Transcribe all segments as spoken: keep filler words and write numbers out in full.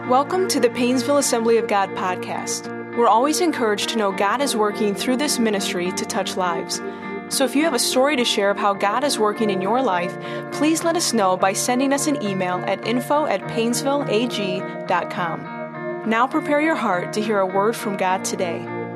Welcome to the Painesville Assembly of God podcast. We're always encouraged to know God is working through this ministry to touch lives. So if you have a story to share of how God is working in your life, please let us know by sending us an email at info at painesville a g dot com. Now prepare your heart to hear a word from God today.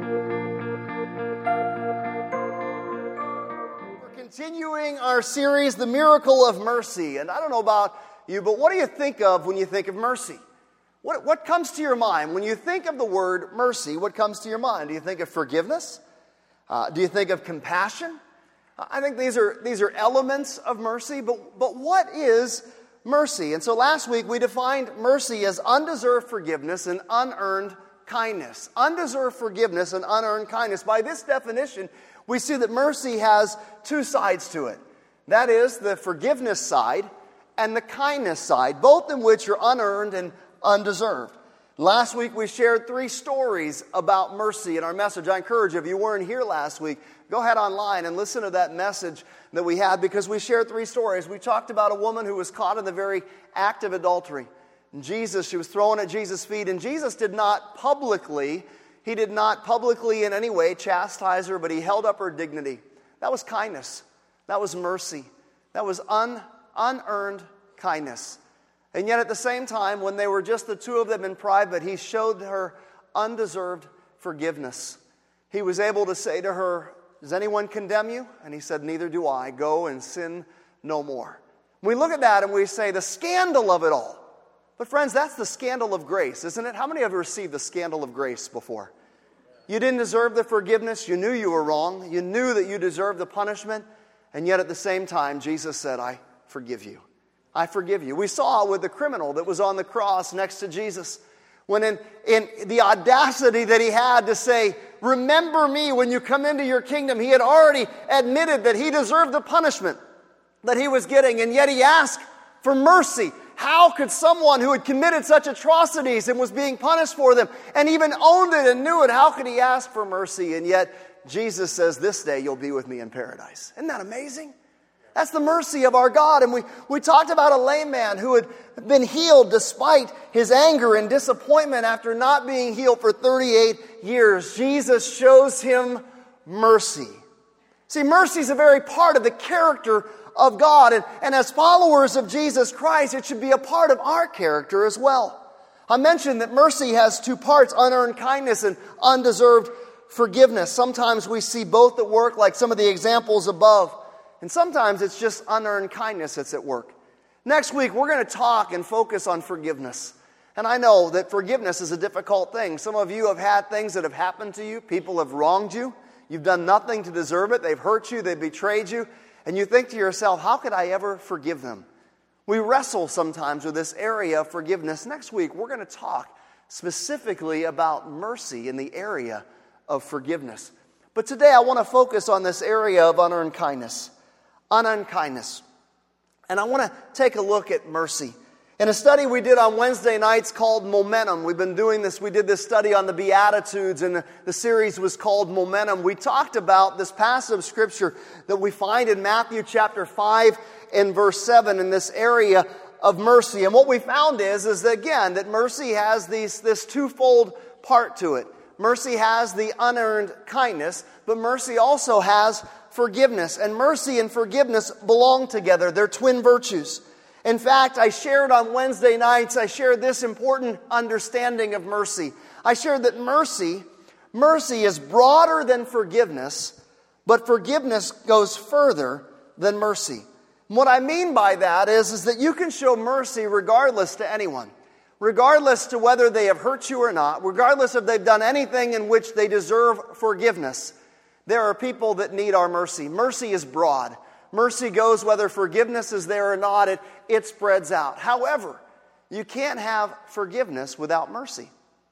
We're continuing our series, The Miracle of Mercy. And I don't know about you, but what do you think of when you think of mercy? What, what comes to your mind? When you think of the word mercy, what comes to your mind? Do you think of forgiveness? Uh, do you think of compassion? I think these are these are elements of mercy, but, but what is mercy? And so last week we defined mercy as undeserved forgiveness and unearned kindness. Undeserved forgiveness and unearned kindness. By this definition, we see that mercy has two sides to it. That is the forgiveness side and the kindness side, both in which are unearned and undeserved. Last week we shared three stories about mercy in our message. I encourage you, if you weren't here last week, go ahead online and listen to that message that we had, because we shared three stories. We talked about a woman who was caught in the very act of adultery. And Jesus, she was thrown at Jesus' feet, and Jesus did not publicly, he did not publicly in any way chastise her, but he held up her dignity. That was kindness. That was mercy. That was un, unearned kindness. And yet at the same time, when they were just the two of them in private, he showed her undeserved forgiveness. He was able to say to her, "Does anyone condemn you?" And he said, "Neither do I. Go and sin no more." We look at that and we say, the scandal of it all. But friends, that's the scandal of grace, isn't it? How many have received the scandal of grace before? You didn't deserve the forgiveness. You knew you were wrong. You knew that you deserved the punishment. And yet at the same time, Jesus said, "I forgive you. I forgive you." We saw with the criminal that was on the cross next to Jesus, when in, in the audacity that he had to say, "Remember me when you come into your kingdom," he had already admitted that he deserved the punishment that he was getting, and yet he asked for mercy. How could someone who had committed such atrocities and was being punished for them, and even owned it and knew it, how could he ask for mercy? And yet Jesus says, "This day you'll be with me in paradise." Isn't that amazing? That's the mercy of our God. And we, we talked about a lame man who had been healed despite his anger and disappointment after not being healed for thirty-eight years. Jesus shows him mercy. See, mercy is a very part of the character of God. And, and as followers of Jesus Christ, it should be a part of our character as well. I mentioned that mercy has two parts, unearned kindness and undeserved forgiveness. Sometimes we see both at work, like some of the examples above. And sometimes it's just unearned kindness that's at work. Next week, we're going to talk and focus on forgiveness. And I know that forgiveness is a difficult thing. Some of you have had things that have happened to you. People have wronged you. You've done nothing to deserve it. They've hurt you. They've betrayed you. And you think to yourself, how could I ever forgive them? We wrestle sometimes with this area of forgiveness. Next week, we're going to talk specifically about mercy in the area of forgiveness. But today, I want to focus on this area of unearned kindness. Unearned kindness. And I want to take a look at mercy. In a study we did on Wednesday nights called Momentum, we've been doing this, we did this study on the Beatitudes, and the, the series was called Momentum. We talked about this passage of Scripture that we find in Matthew chapter five and verse seven in this area of mercy. And what we found is, is that again, that mercy has these, this twofold part to it. Mercy has the unearned kindness, but mercy also has forgiveness. And mercy and forgiveness belong together. They're twin virtues. In fact, I shared on Wednesday nights, I shared this important understanding of mercy. I shared that mercy, mercy is broader than forgiveness, but forgiveness goes further than mercy. And what I mean by that is, is that you can show mercy regardless to anyone. Regardless to whether they have hurt you or not, regardless if they've done anything in which they deserve forgiveness, there are people that need our mercy. Mercy is broad. Mercy goes whether forgiveness is there or not, it, it spreads out. However, you can't have forgiveness without mercy.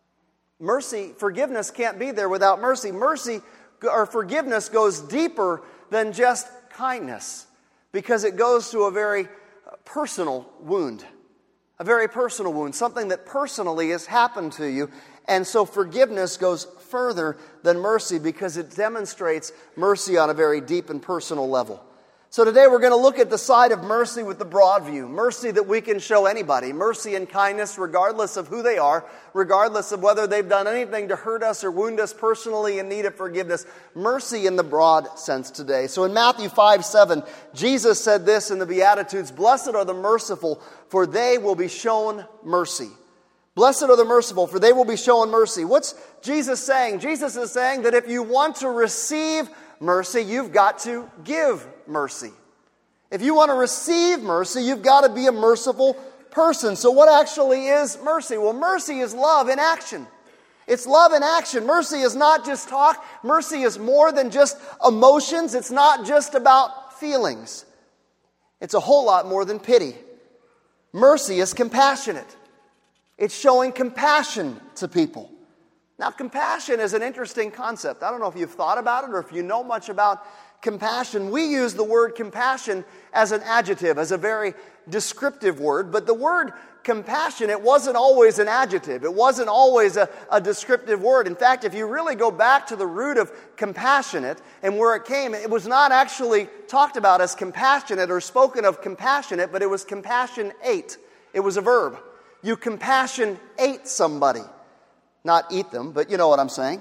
Mercy, forgiveness can't be there without mercy. Mercy or forgiveness goes deeper than just kindness, because it goes to a very personal wound. A very personal wound, something that personally has happened to you. And so forgiveness goes further than mercy because it demonstrates mercy on a very deep and personal level. So today we're going to look at the side of mercy with the broad view. Mercy that we can show anybody. Mercy and kindness regardless of who they are, regardless of whether they've done anything to hurt us or wound us personally in need of forgiveness. Mercy in the broad sense today. So in Matthew five seven, Jesus said this in the Beatitudes, "Blessed are the merciful, for they will be shown mercy." Blessed are the merciful, for they will be shown mercy. What's Jesus saying? Jesus is saying that if you want to receive mercy, you've got to give mercy. If you want to receive mercy, you've got to be a merciful person. So what actually is mercy? Well, mercy is love in action. It's love in action. Mercy is not just talk. Mercy is more than just emotions. It's not just about feelings. It's a whole lot more than pity. Mercy is compassionate. It's showing compassion to people. Now, compassion is an interesting concept. I don't know if you've thought about it or if you know much about compassion. We use the word compassion as an adjective, as a very descriptive word. But the word compassion, it wasn't always an adjective. It wasn't always a, a descriptive word. In fact, if you really go back to the root of compassionate and where it came, it was not actually talked about as compassionate or spoken of compassionate, but it was compassionate. It was a verb. You compassionate somebody. Not eat them, but you know what I'm saying.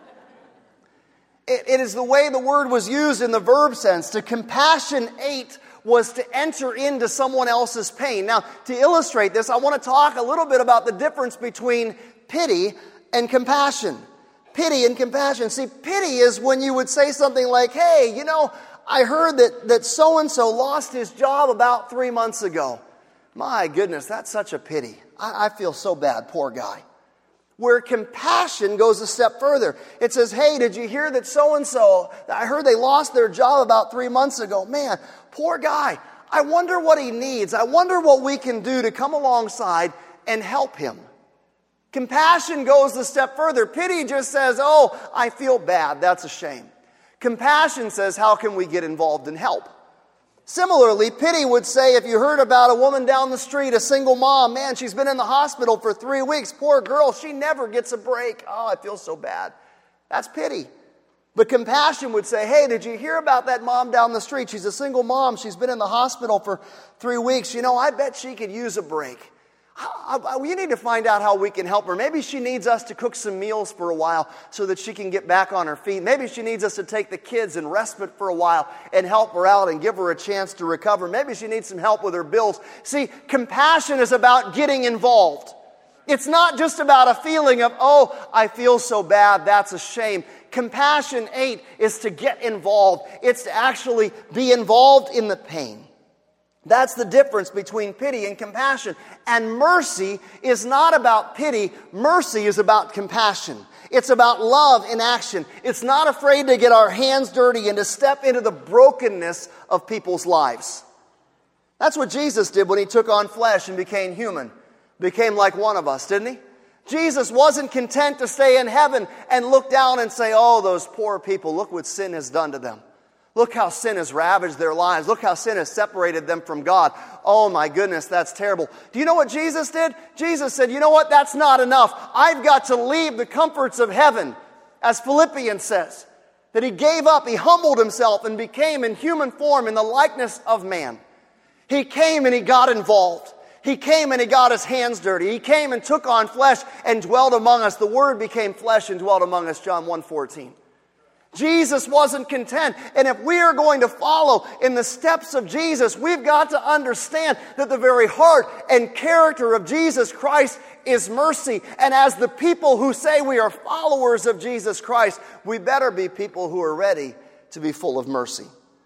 It, it is the way the word was used in the verb sense. To compassionate was to enter into someone else's pain. Now, to illustrate this, I want to talk a little bit about the difference between pity and compassion. Pity and compassion. See, pity is when you would say something like, "Hey, you know, I heard that, that so-and-so lost his job about three months ago. My goodness, that's such a pity. I, I feel so bad, poor guy." Where compassion goes a step further. It says, "Hey, did you hear that so-and-so, I heard they lost their job about three months ago. Man, poor guy. I wonder what he needs. I wonder what we can do to come alongside and help him." Compassion goes a step further. Pity just says, "Oh, I feel bad. That's a shame." Compassion says, "How can we get involved and help?" Similarly, pity would say, if you heard about a woman down the street, a single mom, man, she's been in the hospital for three weeks. Poor girl, she never gets a break. Oh, I feel so bad. That's pity. But compassion would say, "Hey, did you hear about that mom down the street? She's a single mom. She's been in the hospital for three weeks. You know, I bet she could use a break. We need to find out how we can help her. Maybe she needs us to cook some meals for a while so that she can get back on her feet. Maybe she needs us to take the kids in respite for a while and help her out and give her a chance to recover. Maybe she needs some help with her bills." See, compassion is about getting involved. It's not just about a feeling of, "Oh, I feel so bad, that's a shame." Compassion eight is to get involved. It's to actually be involved in the pain. That's the difference between pity and compassion. And mercy is not about pity. Mercy is about compassion. It's about love in action. It's not afraid to get our hands dirty and to step into the brokenness of people's lives. That's what Jesus did when he took on flesh and became human. Became like one of us, didn't he? Jesus wasn't content to stay in heaven and look down and say, "Oh, those poor people, look what sin has done to them. Look how sin has ravaged their lives. Look how sin has separated them from God. Oh my goodness, that's terrible." Do you know what Jesus did? Jesus said, "You know what? That's not enough. I've got to leave the comforts of heaven," as Philippians says. That he gave up, he humbled himself and became in human form in the likeness of man. He came and he got involved. He came and he got his hands dirty. He came and took on flesh and dwelt among us. The Word became flesh and dwelt among us, John one fourteen. Jesus wasn't content. And if we are going to follow in the steps of Jesus, we've got to understand that the very heart and character of Jesus Christ is mercy. And as the people who say we are followers of Jesus Christ, we better be people who are ready to be full of mercy.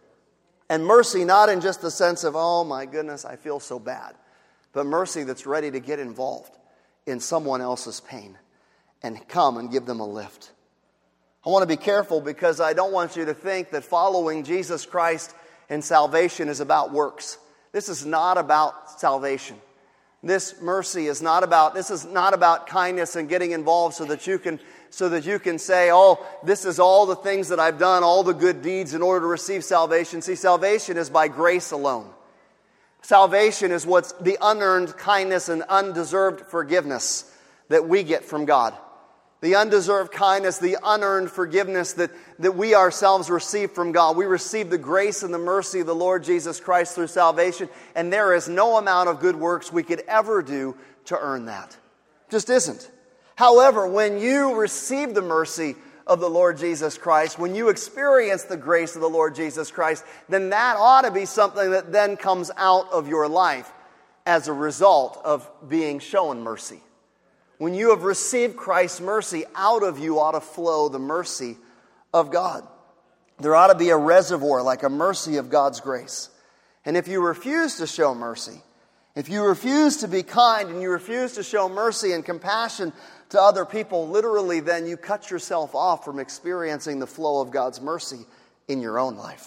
And mercy not in just the sense of, "Oh my goodness, I feel so bad," but mercy that's ready to get involved in someone else's pain and come and give them a lift. I want to be careful because I don't want you to think that following Jesus Christ and salvation is about works. This is not about salvation. This mercy is not about, this is not about kindness and getting involved so that you can, so that you can say, "Oh, this is all the things that I've done, all the good deeds in order to receive salvation." See, salvation is by grace alone. Salvation is what's the unearned kindness and undeserved forgiveness that we get from God. the undeserved kindness, the unearned forgiveness that, that we ourselves receive from God. We receive the grace and the mercy of the Lord Jesus Christ through salvation, and there is no amount of good works we could ever do to earn that. Just isn't. However, when you receive the mercy of the Lord Jesus Christ, when you experience the grace of the Lord Jesus Christ, then that ought to be something that then comes out of your life as a result of being shown mercy. When you have received Christ's mercy, out of you ought to flow the mercy of God. There ought to be a reservoir, like a mercy of God's grace. And if you refuse to show mercy, if you refuse to be kind and you refuse to show mercy and compassion to other people, literally then you cut yourself off from experiencing the flow of God's mercy in your own life.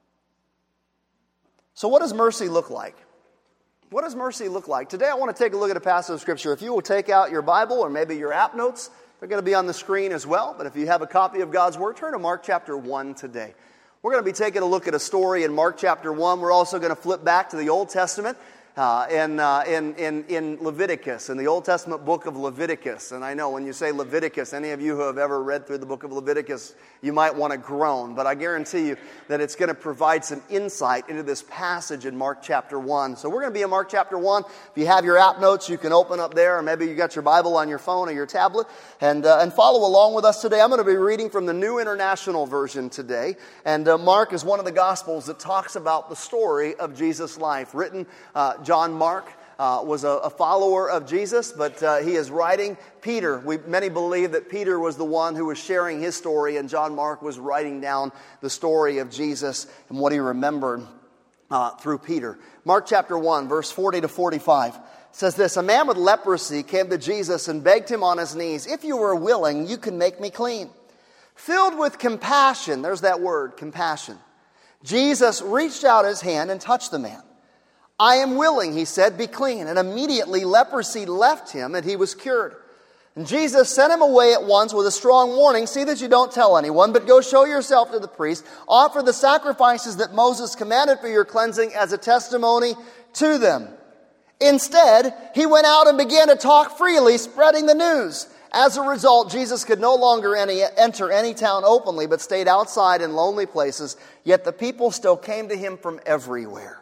So what does mercy look like? What does mercy look like? Today I want to take a look at a passage of Scripture. If you will take out your Bible or maybe your app notes, they're going to be on the screen as well. But if you have a copy of God's Word, turn to Mark chapter one today. We're going to be taking a look at a story in Mark chapter one. We're also going to flip back to the Old Testament. Uh, in, uh, in, in, in Leviticus, in the Old Testament book of Leviticus. And I know when you say Leviticus, any of you who have ever read through the book of Leviticus, you might want to groan. But I guarantee you that it's going to provide some insight into this passage in Mark chapter one. So we're going to be in Mark chapter one. If you have your app notes, you can open up there, or maybe you got your Bible on your phone or your tablet, and, uh, and follow along with us today. I'm going to be reading from the New International Version today. And uh, Mark is one of the Gospels that talks about the story of Jesus' life, written uh, John Mark uh, was a, a follower of Jesus, but uh, he is writing Peter. We, many believe that Peter was the one who was sharing his story, and John Mark was writing down the story of Jesus and what he remembered uh, through Peter. Mark chapter one, verse forty to forty-five says this: "A man with leprosy came to Jesus and begged him on his knees, 'If you were willing, you can make me clean.' Filled with compassion," there's that word, compassion, "Jesus reached out his hand and touched the man. 'I am willing,' he said, 'be clean.' And immediately leprosy left him and he was cured. And Jesus sent him away at once with a strong warning, 'See that you don't tell anyone, but go show yourself to the priest. Offer the sacrifices that Moses commanded for your cleansing as a testimony to them.' Instead, he went out and began to talk freely, spreading the news. As a result, Jesus could no longer any, enter any town openly, but stayed outside in lonely places. Yet the people still came to him from everywhere."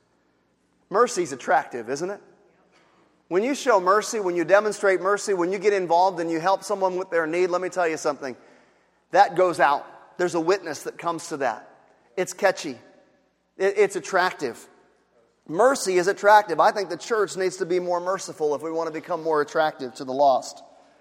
Mercy's attractive, isn't it? When you show mercy, when you demonstrate mercy, when you get involved and you help someone with their need, let me tell you something. That goes out. There's a witness that comes to that. It's catchy. It, it's attractive. Mercy is attractive. I think the church needs to be more merciful if we want to become more attractive to the lost.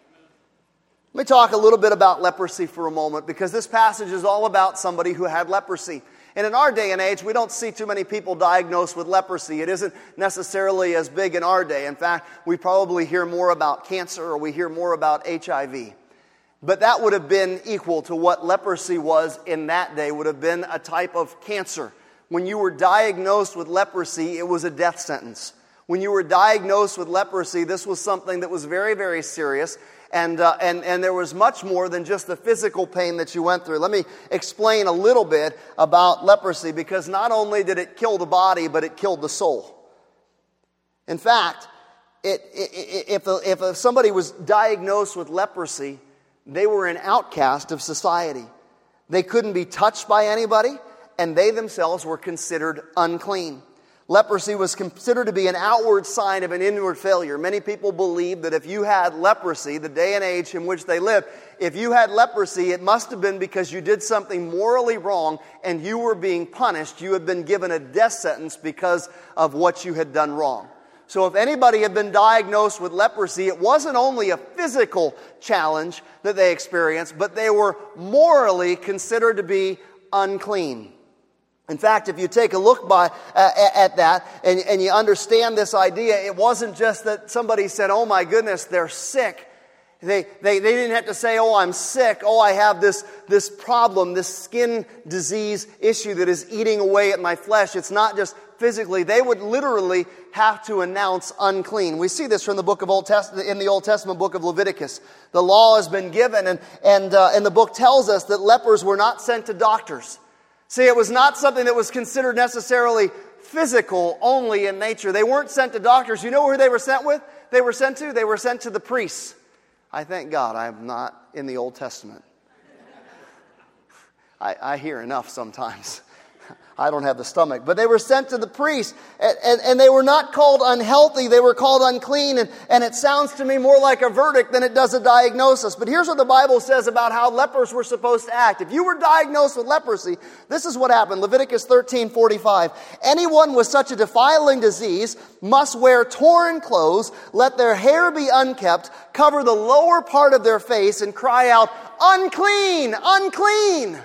Let me talk a little bit about leprosy for a moment, because this passage is all about somebody who had leprosy. And in our day and age, we don't see too many people diagnosed with leprosy. It isn't necessarily as big in our day. In fact, we probably hear more about cancer, or we hear more about H I V. But that would have been equal to what leprosy was in that day, would have been a type of cancer. When you were diagnosed with leprosy, it was a death sentence. When you were diagnosed with leprosy, this was something that was very, very serious. And, uh, and, and there was much more than just the physical pain that you went through. Let me explain a little bit about leprosy, because not only did it kill the body, but it killed the soul. In fact, it, it, if, if somebody was diagnosed with leprosy, they were an outcast of society. They couldn't be touched by anybody, and they themselves were considered unclean. Leprosy was considered to be an outward sign of an inward failure. Many people believe that if you had leprosy, the day and age in which they lived, if you had leprosy, it must have been because you did something morally wrong and you were being punished. You had been given a death sentence because of what you had done wrong. So if anybody had been diagnosed with leprosy, it wasn't only a physical challenge that they experienced, but they were morally considered to be unclean. In fact, if you take a look by, uh, at that and, and you understand this idea, it wasn't just that somebody said, "Oh my goodness, they're sick." They, they, they didn't have to say, "Oh, I'm sick. Oh, I have this, this problem, this skin disease issue that is eating away at my flesh." It's not just physically. They would literally have to announce unclean. We see this from the book of Old Testament, in the Old Testament book of Leviticus. The law has been given, and, and, uh, and the book tells us that lepers were not sent to doctors. See, it was not something that was considered necessarily physical only in nature. They weren't sent to doctors. You know who they were sent with? They were sent to? They were sent to the priests. I thank God I'm not in the Old Testament. I, I hear enough sometimes. I don't have the stomach. But they were sent to the priest, and, and, and they were not called unhealthy. They were called unclean, and, and it sounds to me more like a verdict than it does a diagnosis. But here's what the Bible says about how lepers were supposed to act. If you were diagnosed with leprosy, this is what happened. Leviticus thirteen forty-five. Anyone with such a defiling disease must wear torn clothes, let their hair be unkept, cover the lower part of their face, and cry out, unclean, unclean.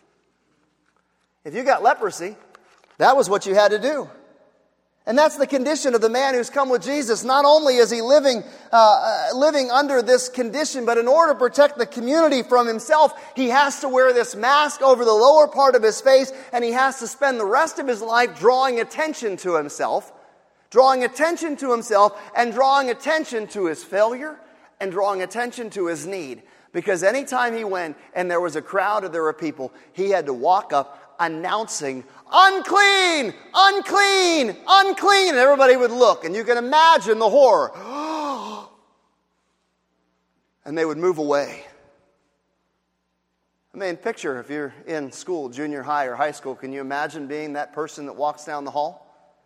If you got leprosy, that was what you had to do. And that's the condition of the man who's come with Jesus. Not only is he living uh, living under this condition, but in order to protect the community from himself, he has to wear this mask over the lower part of his face, and he has to spend the rest of his life drawing attention to himself, drawing attention to himself, and drawing attention to his failure, and drawing attention to his need. Because anytime he went and there was a crowd or there were people, he had to walk up announcing, unclean, unclean, unclean. And everybody would look, and you can imagine the horror. And they would move away. I mean, picture if you're in school, junior high or high school, can you imagine being that person that walks down the hall?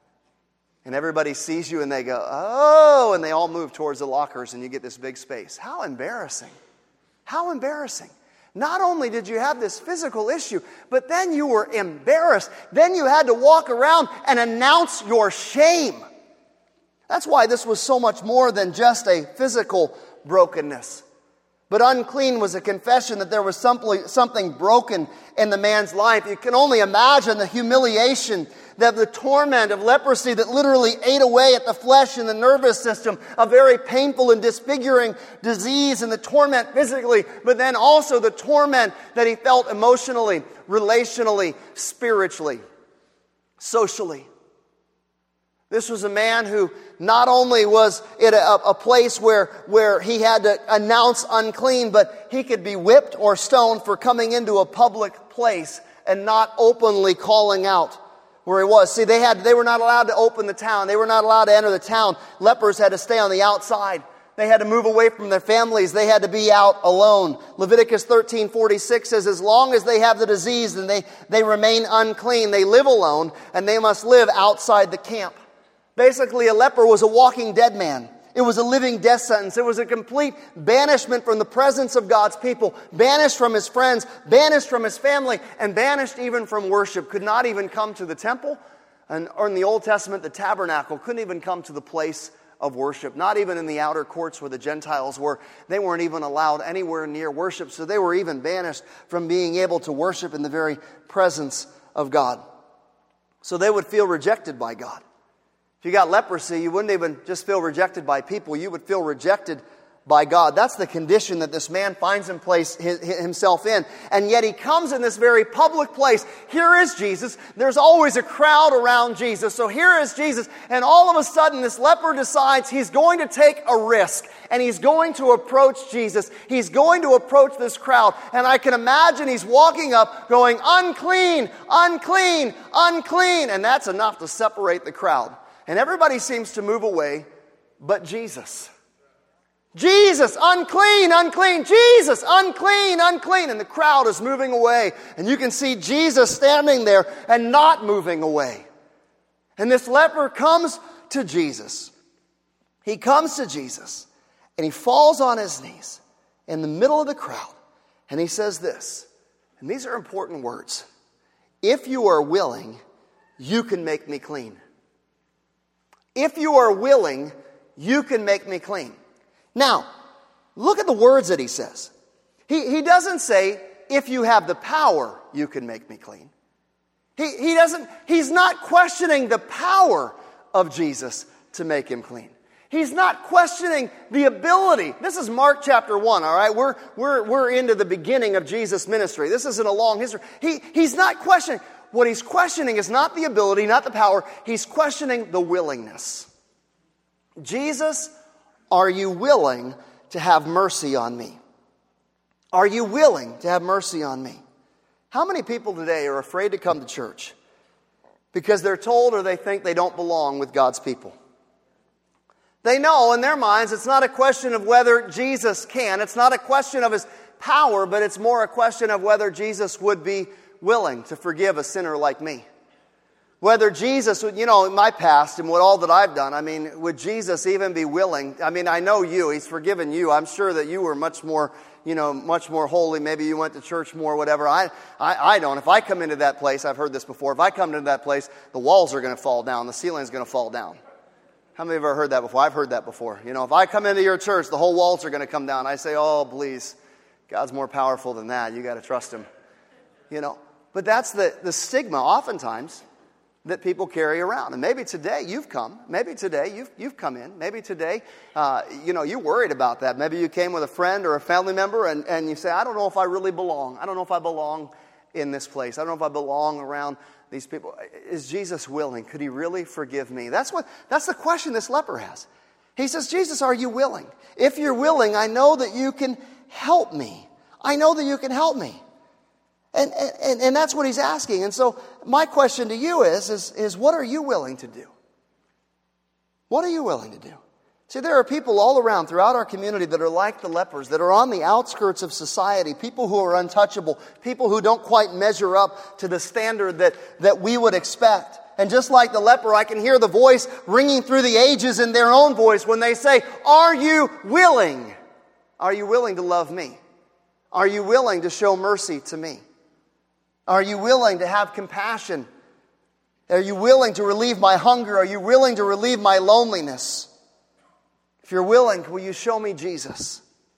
And everybody sees you and they go, oh, and they all move towards the lockers and you get this big space. How embarrassing. How embarrassing. Not only did you have this physical issue, but then you were embarrassed. Then you had to walk around and announce your shame. That's why this was so much more than just a physical brokenness. But unclean was a confession that there was something broken in the man's life. You can only imagine the humiliation, that the torment of leprosy that literally ate away at the flesh and the nervous system, a very painful and disfiguring disease, and the torment physically, but then also the torment that he felt emotionally, relationally, spiritually, socially. This was a man who not only was in a, a place where, where he had to announce unclean, but he could be whipped or stoned for coming into a public place and not openly calling out where he was. See, they had they were not allowed to open the town. They were not allowed to enter the town. Lepers had to stay on the outside. They had to move away from their families. They had to be out alone. Leviticus thirteen forty-six says, as long as they have the disease and they, they remain unclean, they live alone, and they must live outside the camp. Basically, a leper was a walking dead man. It was a living death sentence. It was a complete banishment from the presence of God's people, banished from his friends, banished from his family, and banished even from worship. Could not even come to the temple, and, or in the Old Testament, the tabernacle. Couldn't even come to the place of worship. Not even in the outer courts where the Gentiles were. They weren't even allowed anywhere near worship, so they were even banished from being able to worship in the very presence of God. So they would feel rejected by God. If you got leprosy, you wouldn't even just feel rejected by people. You would feel rejected by God. That's the condition that this man finds in place himself in. And yet he comes in this very public place. Here is Jesus. There's always a crowd around Jesus. So here is Jesus. And all of a sudden, this leper decides he's going to take a risk. And he's going to approach Jesus. He's going to approach this crowd. And I can imagine he's walking up going, unclean, unclean, unclean. And that's enough to separate the crowd. And everybody seems to move away, but Jesus. Jesus, unclean, unclean. Jesus, unclean, unclean. And the crowd is moving away. And you can see Jesus standing there and not moving away. And this leper comes to Jesus. He comes to Jesus. And he falls on his knees in the middle of the crowd. And he says this. And these are important words. If you are willing, you can make me clean. If you are willing, you can make me clean. Now, look at the words that he says. He, he doesn't say, if you have the power, you can make me clean. He, he doesn't, he's not questioning the power of Jesus to make him clean. He's not questioning the ability. This is Mark chapter one, all right? We're, we're, we're into the beginning of Jesus' ministry. This isn't a long history. He, he's not questioning. What he's questioning is not the ability, not the power. He's questioning the willingness. Jesus, are you willing to have mercy on me? Are you willing to have mercy on me? How many people today are afraid to come to church because they're told or they think they don't belong with God's people? They know in their minds it's not a question of whether Jesus can. It's not a question of his power, but it's more a question of whether Jesus would be willing to forgive a sinner like me. Whether Jesus would, you know, in my past and what all that I've done, I mean, would Jesus even be willing? I mean, I know you. He's forgiven you. I'm sure that you were much more, you know, much more holy. Maybe you went to church more, whatever. I, I, I don't. If I come into that place, I've heard this before. If I come into that place, the walls are going to fall down. The ceiling's going to fall down. How many of you have ever heard that before? I've heard that before. You know, if I come into your church, the whole walls are going to come down. I say, oh, please, God's more powerful than that. You got to trust him. You know, but that's the, the stigma oftentimes that people carry around. And maybe today you've come. Maybe today you've, you've come in. Maybe today, uh, you know, you're worried about that. Maybe you came with a friend or a family member and, and you say, I don't know if I really belong. I don't know if I belong in this place. I don't know if I belong around these people. Is Jesus willing? Could he really forgive me? That's what. That's the question this leper has. He says, Jesus, are you willing? If you're willing, I know that you can help me. I know that you can help me. And, and, and that's what he's asking. And so my question to you is, is, is what are you willing to do? What are you willing to do? See, there are people all around throughout our community that are like the lepers, that are on the outskirts of society, people who are untouchable, people who don't quite measure up to the standard that, that we would expect. And just like the leper, I can hear the voice ringing through the ages in their own voice when they say, are you willing? Are you willing to love me? Are you willing to show mercy to me? Are you willing to have compassion? Are you willing to relieve my hunger? Are you willing to relieve my loneliness? If you're willing, will you show me Jesus?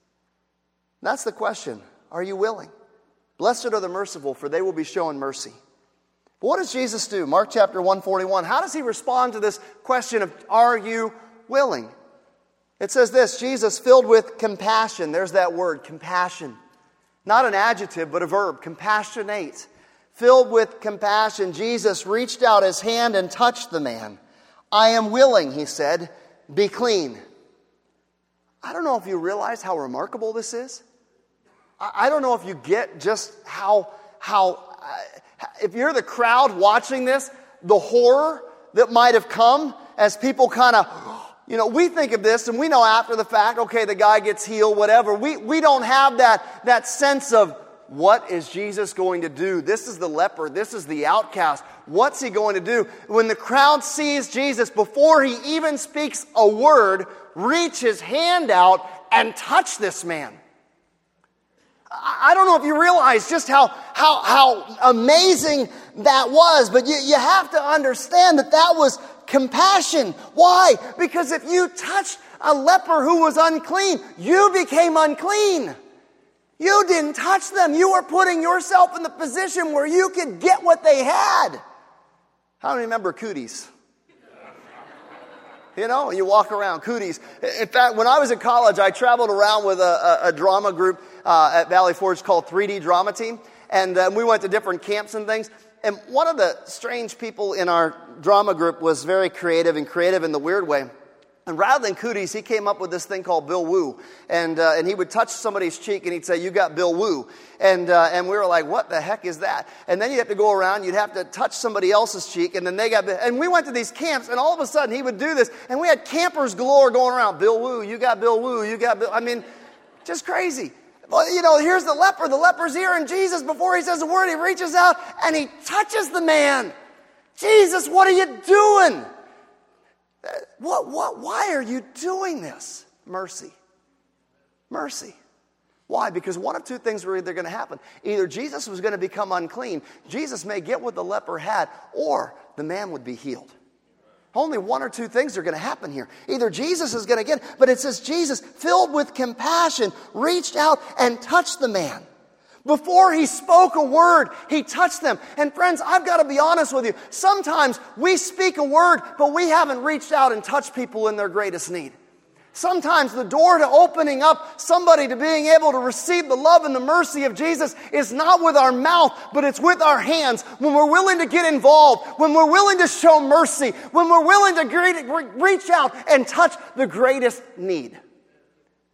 That's the question. Are you willing? Blessed are the merciful, for they will be shown mercy. But what does Jesus do? Mark chapter one forty-one. How does he respond to this question of, are you willing? It says this, Jesus filled with compassion. There's that word, compassion. Not an adjective, but a verb, compassionate. Filled with compassion, Jesus reached out his hand and touched the man. I am willing, he said, be clean. I don't know if you realize how remarkable this is. I don't know if you get just how, how if you're the crowd watching this, the horror that might have come as people kind of, you know, we think of this and we know after the fact, okay, the guy gets healed, whatever. We, we don't have that, that sense of, what is Jesus going to do? This is the leper. This is the outcast. What's he going to do? When the crowd sees Jesus, before he even speaks a word, reach his hand out and touch this man. I don't know if you realize just how, how, how amazing that was, but you, you have to understand that that was compassion. Why? Because if you touched a leper who was unclean, you became unclean. You didn't touch them. You were putting yourself in the position where you could get what they had. How many remember cooties? You know, you walk around, cooties. In fact, when I was in college, I traveled around with a, a, a drama group uh, at Valley Forge called three D Drama Team. And uh, we went to different camps and things. And one of the strange people in our drama group was very creative and creative in the weird way. And rather than cooties, he came up with this thing called Bill Woo. And uh, and he would touch somebody's cheek and he'd say, you got Bill Woo. And uh, and we were like, what the heck is that? And then you'd have to go around, you'd have to touch somebody else's cheek, and then they got Bill. And we went to these camps, and all of a sudden he would do this. And we had campers galore going around. Bill Woo, you got Bill Woo, you got Bill. I mean, just crazy. Well, you know, here's the leper. The leper's here, and Jesus, before he says a word, he reaches out and he touches the man. Jesus, what are you doing? What, what, why are you doing this? Mercy. Mercy. Why? Because one of two things were either going to happen. Either Jesus was going to become unclean, Jesus may get what the leper had, or the man would be healed. Only one or two things are going to happen here. Either Jesus is going to get, but it says Jesus, filled with compassion, reached out and touched the man. Before he spoke a word, he touched them. And friends, I've got to be honest with you. Sometimes we speak a word, but we haven't reached out and touched people in their greatest need. Sometimes the door to opening up somebody to being able to receive the love and the mercy of Jesus is not with our mouth, but it's with our hands. When we're willing to get involved, when we're willing to show mercy, when we're willing to reach out and touch the greatest need.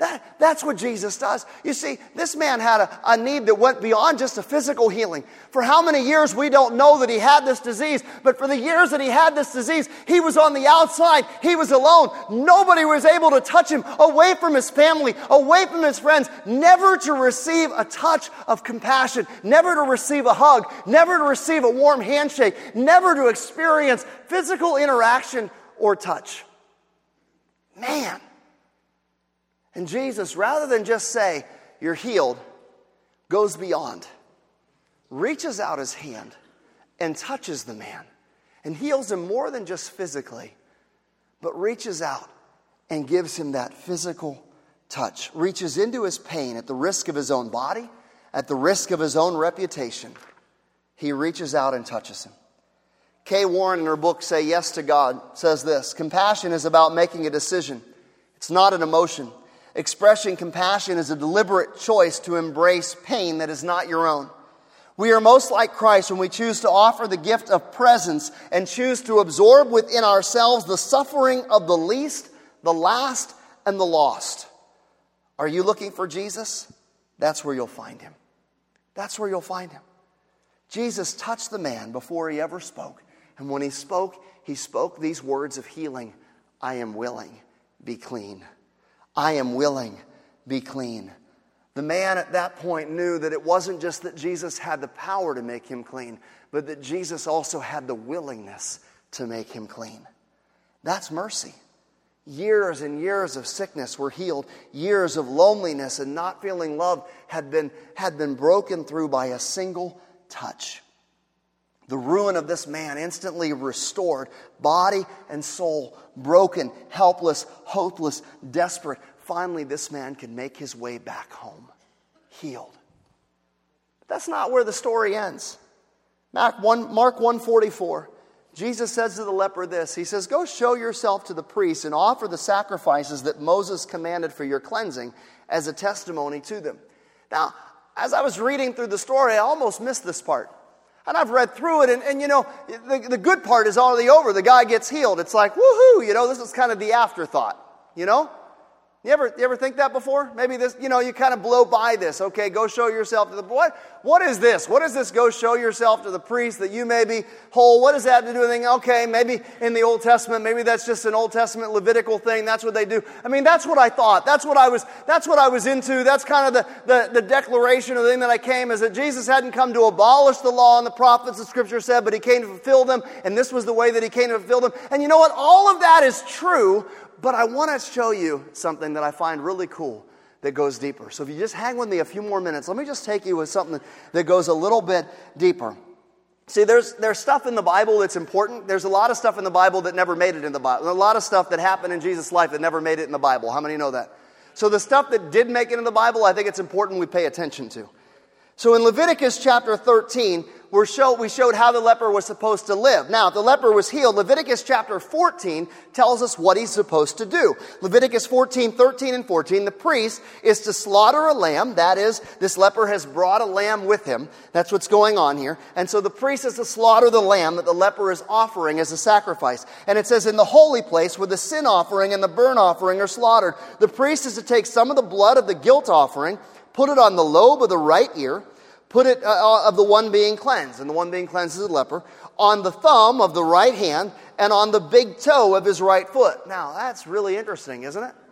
That, that's what Jesus does. You see, this man had a, a need that went beyond just a physical healing. For how many years we don't know that he had this disease, but for the years that he had this disease, he was on the outside. He was alone. Nobody was able to touch him, away from his family, away from his friends, never to receive a touch of compassion, never to receive a hug, never to receive a warm handshake, never to experience physical interaction or touch. Man. And Jesus, rather than just say, you're healed, goes beyond, reaches out his hand and touches the man and heals him more than just physically, but reaches out and gives him that physical touch, reaches into his pain at the risk of his own body, at the risk of his own reputation. He reaches out and touches him. Kay Warren, in her book, Say Yes to God, says this: compassion is about making a decision. It's not an emotion. Expressing compassion is a deliberate choice to embrace pain that is not your own. We are most like Christ when we choose to offer the gift of presence and choose to absorb within ourselves the suffering of the least, the last, and the lost. Are you looking for Jesus? That's where you'll find him. That's where you'll find him. Jesus touched the man before he ever spoke. And when he spoke, he spoke these words of healing: I am willing, be clean. I am willing, be clean. The man at that point knew that it wasn't just that Jesus had the power to make him clean, but that Jesus also had the willingness to make him clean. That's mercy. Years and years of sickness were healed. Years of loneliness and not feeling loved had been, had been broken through by a single touch. The ruin of this man instantly restored, body and soul, broken, helpless, hopeless, desperate. Finally, this man could make his way back home, healed. But that's not where the story ends. Mark one forty-four, Jesus says to the leper this. He says, go show yourself to the priest and offer the sacrifices that Moses commanded for your cleansing as a testimony to them. Now, as I was reading through the story, I almost missed this part. And I've read through it, and, and you know, the, the good part is already over. The guy gets healed. It's like, woohoo, you know, this is kind of the afterthought, you know? You ever, you ever think that before? Maybe this, you know, you kind of blow by this. Okay, go show yourself to the, what, what is this? What is this, go show yourself to the priest that you may be whole? What does that have to do with anything? Okay, maybe in the Old Testament, maybe that's just an Old Testament Levitical thing. That's what they do. I mean, that's what I thought. That's what I was, that's what I was into. That's kind of the, the, the declaration of the thing that I came, is that Jesus hadn't come to abolish the law and the prophets, the Scripture said, but he came to fulfill them, and this was the way that he came to fulfill them. And you know what? All of that is true. But I want to show you something that I find really cool that goes deeper. So if you just hang with me a few more minutes, let me just take you with something that goes a little bit deeper. See, there's there's stuff in the Bible that's important. There's a lot of stuff in the Bible that never made it in the Bible. There's a lot of stuff that happened in Jesus' life that never made it in the Bible. How many know that? So the stuff that did make it in the Bible, I think it's important we pay attention to. So in Leviticus chapter thirteen, we're show, we showed how the leper was supposed to live. Now, if the leper was healed, Leviticus chapter fourteen tells us what he's supposed to do. Leviticus fourteen, thirteen, and fourteen, the priest is to slaughter a lamb. That is, this leper has brought a lamb with him. That's what's going on here. And so the priest is to slaughter the lamb that the leper is offering as a sacrifice. And it says, in the holy place where the sin offering and the burnt offering are slaughtered, the priest is to take some of the blood of the guilt offering, put it on the lobe of the right ear, put it uh, of the one being cleansed, and the one being cleansed is the leper, on the thumb of the right hand, and on the big toe of his right foot. Now, that's really interesting, isn't it?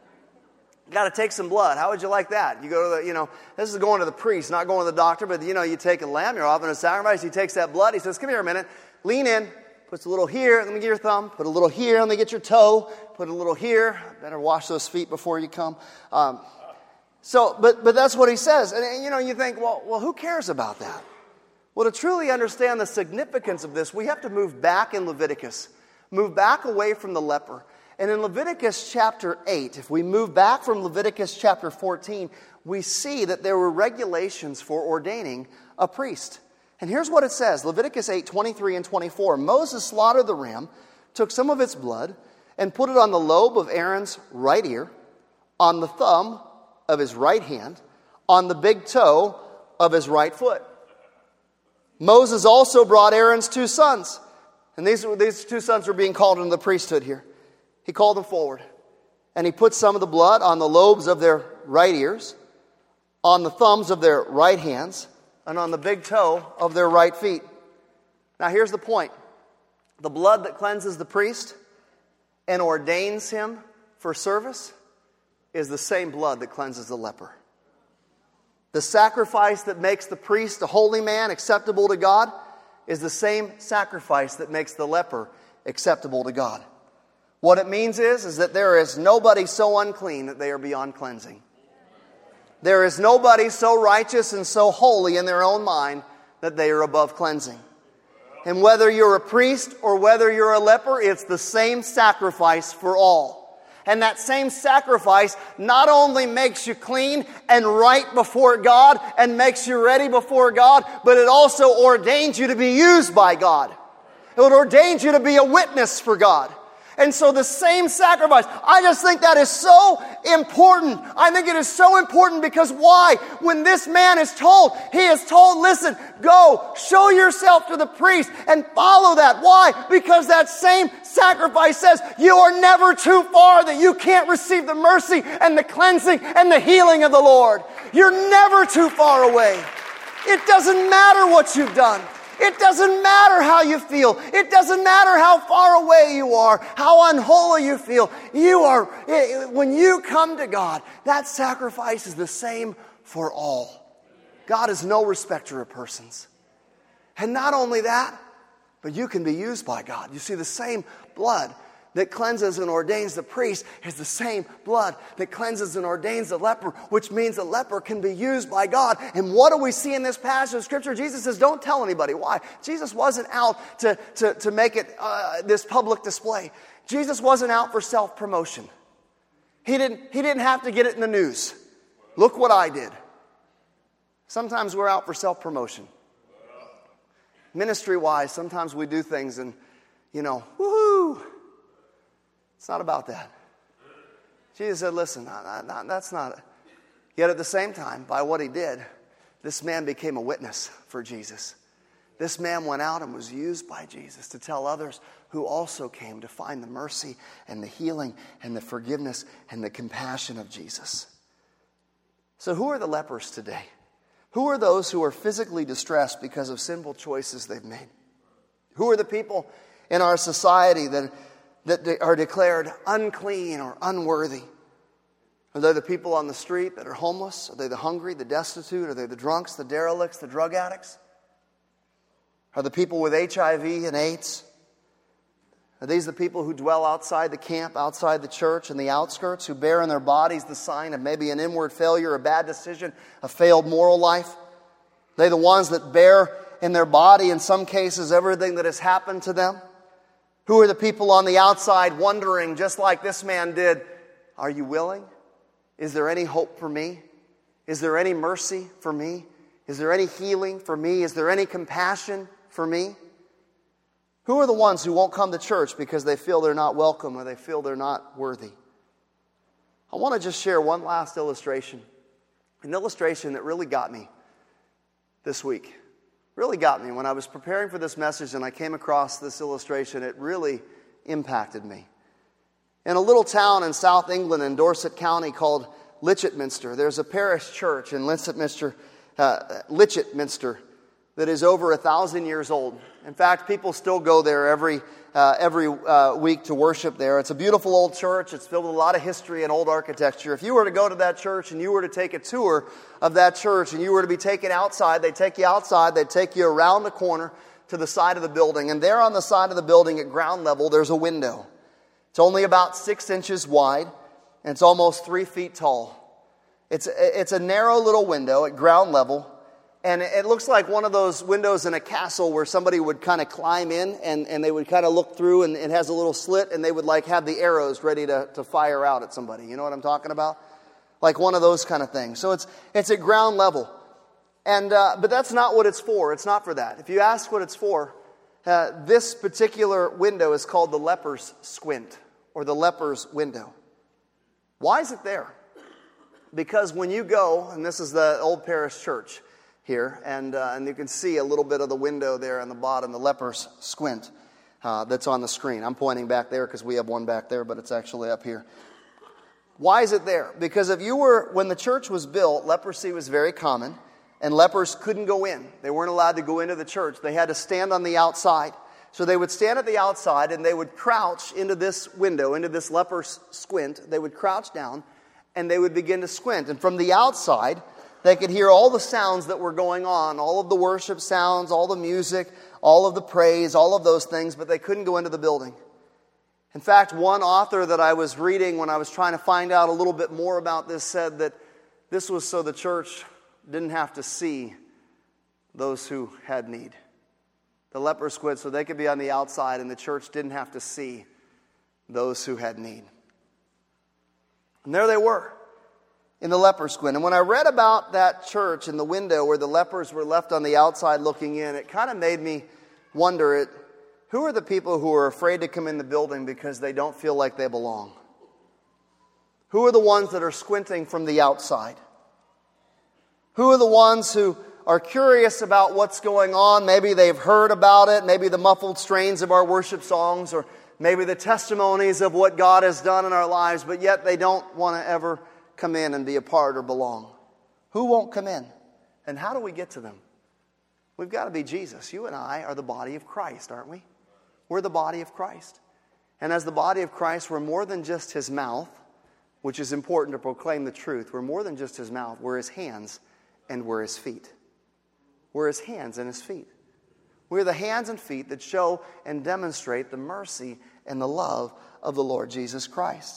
You got to take some blood. How would you like that? You go to the, you know, this is going to the priest, not going to the doctor, but, you know, you take a lamb, you're offering a sacrifice, he takes that blood, he says, come here a minute, lean in, puts a little here, let me get your thumb, put a little here, let me get your toe, put a little here, better wash those feet before you come. Um, So, but but that's what he says. And, and you know, you think, well, well, who cares about that? Well, to truly understand the significance of this, we have to move back in Leviticus. Move back away from the leper. And in Leviticus chapter eight, if we move back from Leviticus chapter fourteen, we see that there were regulations for ordaining a priest. And here's what it says. Leviticus eight, twenty-three and twenty-four. Moses slaughtered the ram, took some of its blood, and put it on the lobe of Aaron's right ear, on the thumb of his right hand, on the big toe of his right foot. Moses also brought Aaron's two sons. And these, these two sons were being called into the priesthood here. He called them forward. And he put some of the blood on the lobes of their right ears, on the thumbs of their right hands, and on the big toe of their right feet. Now here's the point. The blood that cleanses the priest and ordains him for service is the same blood that cleanses the leper. The sacrifice that makes the priest a holy man acceptable to God is the same sacrifice that makes the leper acceptable to God. What it means is, is that there is nobody so unclean that they are beyond cleansing. There is nobody so righteous and so holy in their own mind that they are above cleansing. And whether you're a priest or whether you're a leper, it's the same sacrifice for all. And that same sacrifice not only makes you clean and right before God and makes you ready before God, but it also ordains you to be used by God. It ordains you to be a witness for God. And so the same sacrifice, I just think that is so important. I think it is so important because why? When this man is told, he is told, listen, go, show yourself to the priest and follow that. Why? Because that same sacrifice says you are never too far that you can't receive the mercy and the cleansing and the healing of the Lord. You're never too far away. It doesn't matter what you've done. It doesn't matter how you feel. It doesn't matter how far away you are, how unholy you feel. You are, when you come to God, that sacrifice is the same for all. God is no respecter of persons. And not only that, but you can be used by God. You see, the same blood that cleanses and ordains the priest is the same blood that cleanses and ordains the leper, which means the leper can be used by God. And what do we see in this passage of Scripture? Jesus says, don't tell anybody. Why? Jesus wasn't out to, to, to make it uh, this public display. Jesus wasn't out for self-promotion. He didn't, he didn't have to get it in the news. Look what I did. Sometimes we're out for self-promotion. Ministry-wise, sometimes we do things and, you know, woohoo! It's not about that. Jesus said, listen, not, not, that's not it. Yet at the same time, by what he did, this man became a witness for Jesus. This man went out and was used by Jesus to tell others who also came to find the mercy and the healing and the forgiveness and the compassion of Jesus. So who are the lepers today? Who are those who are physically distressed because of sinful choices they've made? Who are the people in our society that that are declared unclean or unworthy? Are they the people on the street that are homeless? Are they the hungry, the destitute? Are they the drunks, the derelicts, the drug addicts? Are the people with H I V and AIDS? Are these the people who dwell outside the camp, outside the church, in the outskirts, who bear in their bodies the sign of maybe an inward failure, a bad decision, a failed moral life? Are they the ones that bear in their body, in some cases, everything that has happened to them? Who are the people on the outside wondering, just like this man did, are you willing? Is there any hope for me? Is there any mercy for me? Is there any healing for me? Is there any compassion for me? Who are the ones who won't come to church because they feel they're not welcome or they feel they're not worthy? I want to just share one last illustration. An illustration that really got me this week. Really got me. When I was preparing for this message and I came across this illustration, it really impacted me. In a little town in South England in Dorset County called Litchitminster, there's a parish church in Litchitminster, uh, Litchitminster that is over a thousand years old. In fact, people still go there every uh, every uh, week to worship there. It's a beautiful old church. It's filled with a lot of history and old architecture. If you were to go to that church and you were to take a tour of that church and you were to be taken outside, they'd take you outside, they'd take you around the corner to the side of the building. And there on the side of the building at ground level, there's a window. It's only about six inches wide and it's almost three feet tall. It's, it's a narrow little window at ground level. And it looks like one of those windows in a castle where somebody would kind of climb in and, and they would kind of look through and it has a little slit and they would like have the arrows ready to, to fire out at somebody. You know what I'm talking about? Like one of those kind of things. So it's it's at ground level. And uh, but that's not what it's for. It's not for that. If you ask what it's for, uh, this particular window is called the leper's squint or the leper's window. Why is it there? Because when you go, and this is the old parish church here, and uh, and you can see a little bit of the window there on the bottom, the leper's squint uh, that's on the screen. I'm pointing back there because we have one back there, but it's actually up here. Why is it there? Because if you were, when the church was built, leprosy was very common, and lepers couldn't go in. They weren't allowed to go into the church. They had to stand on the outside. So they would stand at the outside, and they would crouch into this window, into this leper squint. They would crouch down, and they would begin to squint. And from the outside, they could hear all the sounds that were going on, all of the worship sounds, all the music, all of the praise, all of those things, but they couldn't go into the building. In fact, one author that I was reading when I was trying to find out a little bit more about this said that this was so the church didn't have to see those who had need. The lepers squid so they could be on the outside and the church didn't have to see those who had need. And there they were in the leper squid. And when I read about that church in the window where the lepers were left on the outside looking in, it kind of made me wonder, it, who are the people who are afraid to come in the building because they don't feel like they belong? Who are the ones that are squinting from the outside? Who are the ones who are curious about what's going on? Maybe they've heard about it, maybe the muffled strains of our worship songs, or maybe the testimonies of what God has done in our lives, but yet they don't want to ever come in and be a part or belong. Who won't come in? And how do we get to them? We've got to be Jesus. You and I are the body of Christ, aren't we? We're the body of Christ. And as the body of Christ, we're more than just His mouth, which is important to proclaim the truth. We're more than just His mouth. We're His hands and we're His feet. We're His hands and His feet. We're the hands and feet that show and demonstrate the mercy and the love of the Lord Jesus Christ.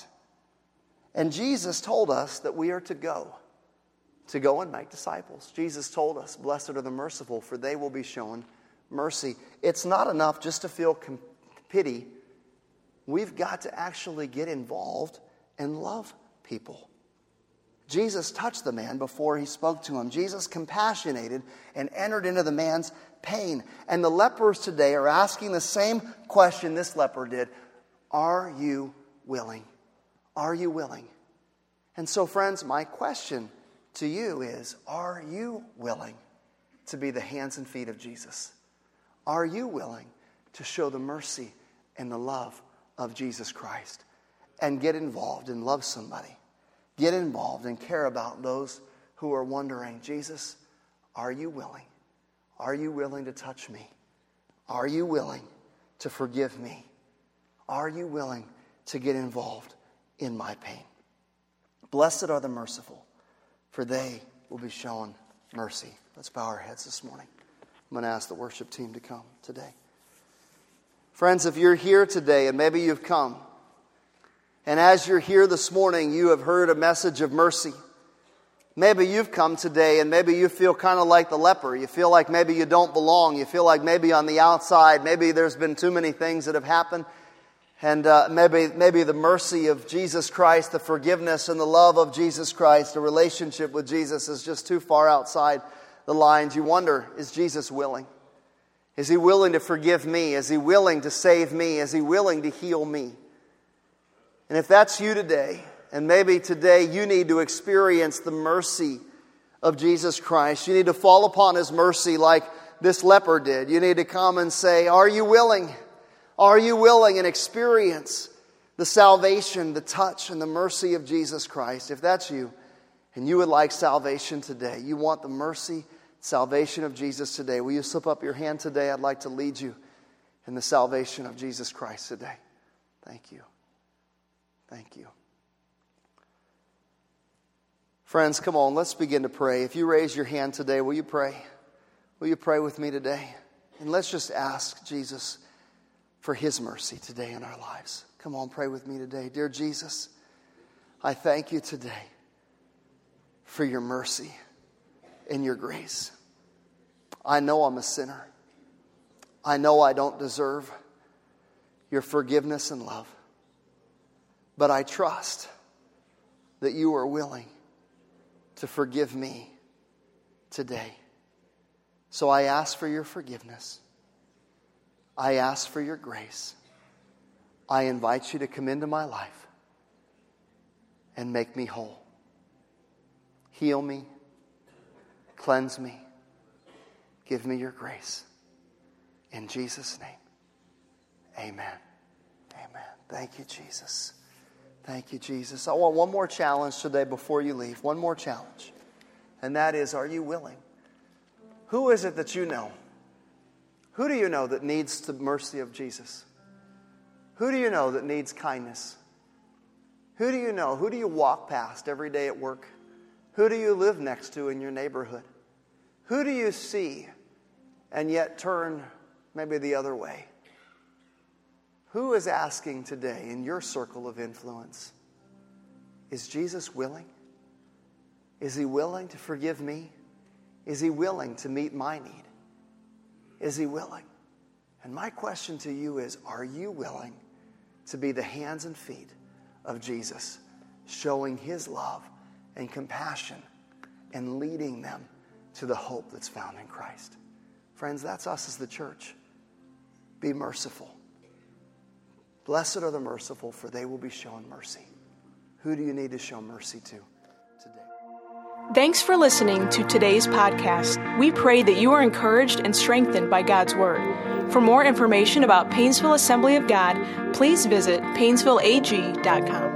And Jesus told us that we are to go, to go and make disciples. Jesus told us, blessed are the merciful, for they will be shown mercy. It's not enough just to feel com- pity. We've got to actually get involved and love people. Jesus touched the man before He spoke to him. Jesus compassionated and entered into the man's pain. And the lepers today are asking the same question this leper did. Are you willing? Are you willing? And so, friends, my question to you is, are you willing to be the hands and feet of Jesus? Are you willing to show the mercy and the love of Jesus Christ and get involved and love somebody? Get involved and care about those who are wondering, Jesus, are you willing? Are you willing to touch me? Are you willing to forgive me? Are you willing to get involved in my pain? Blessed are the merciful, for they will be shown mercy. Let's bow our heads this morning. I'm going to ask the worship team to come today. Friends, if you're here today and maybe you've come, and as you're here this morning, you have heard a message of mercy. Maybe you've come today and maybe you feel kind of like the leper. You feel like maybe you don't belong. You feel like maybe on the outside, maybe there's been too many things that have happened. And uh, maybe, maybe the mercy of Jesus Christ, the forgiveness and the love of Jesus Christ, the relationship with Jesus is just too far outside the lines. You wonder, is Jesus willing? Is He willing to forgive me? Is He willing to save me? Is He willing to heal me? And if that's you today, and maybe today you need to experience the mercy of Jesus Christ, you need to fall upon His mercy like this leper did. You need to come and say, are you willing? Are you willing and experience the salvation, the touch, and the mercy of Jesus Christ? If that's you, and you would like salvation today, you want the mercy, salvation of Jesus today, will you slip up your hand today? I'd like to lead you in the salvation of Jesus Christ today. Thank you. Thank you. Friends, come on, let's begin to pray. If you raise your hand today, will you pray? Will you pray with me today? And let's just ask Jesus for His mercy today in our lives. Come on, pray with me today. Dear Jesus, I thank You today for Your mercy and Your grace. I know I'm a sinner. I know I don't deserve Your forgiveness and love. But I trust that You are willing to forgive me today. So I ask for Your forgiveness. I ask for Your grace. I invite You to come into my life and make me whole. Heal me. Cleanse me. Give me Your grace. In Jesus' name, amen. Amen. Thank You, Jesus. Thank you, Jesus. I want one more challenge today before you leave. One more challenge. And that is, are you willing? Who is it that you know? Who do you know that needs the mercy of Jesus? Who do you know that needs kindness? Who do you know? Who do you walk past every day at work? Who do you live next to in your neighborhood? Who do you see and yet turn maybe the other way? Who is asking today in your circle of influence, is Jesus willing? Is he willing to forgive me? Is he willing to meet my need? Is he willing? And my question to you is, are you willing to be the hands and feet of Jesus, showing his love and compassion and leading them to the hope that's found in Christ? Friends, that's us as the church. Be merciful. Blessed are the merciful, for they will be shown mercy. Who do you need to show mercy to today? Thanks for listening to today's podcast. We pray that you are encouraged and strengthened by God's Word. For more information about Painesville Assembly of God, please visit painesville a g dot com.